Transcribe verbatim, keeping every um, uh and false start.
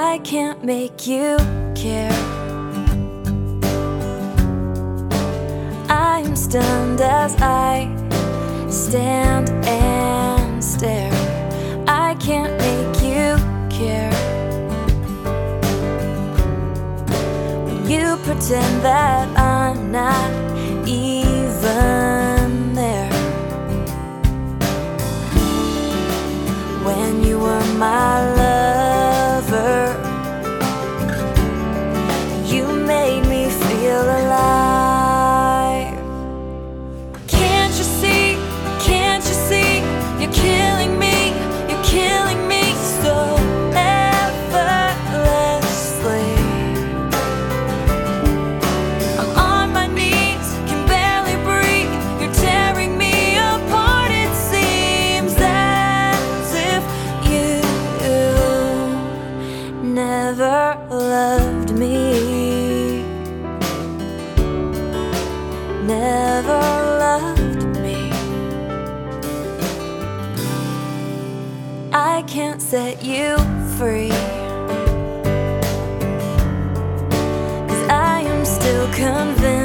I can't make you care. I am stunned as I stand and stare. I can't make you care. When you pretend that I'm not even there. When you were my lover, you made me feel alive. Can't you see, can't you see, you're killing me, you're killing me so effortlessly. I'm on my knees, can barely breathe, you're tearing me apart. It seems as if you never loved me, never loved me. I can't set you free, 'cause I am still convinced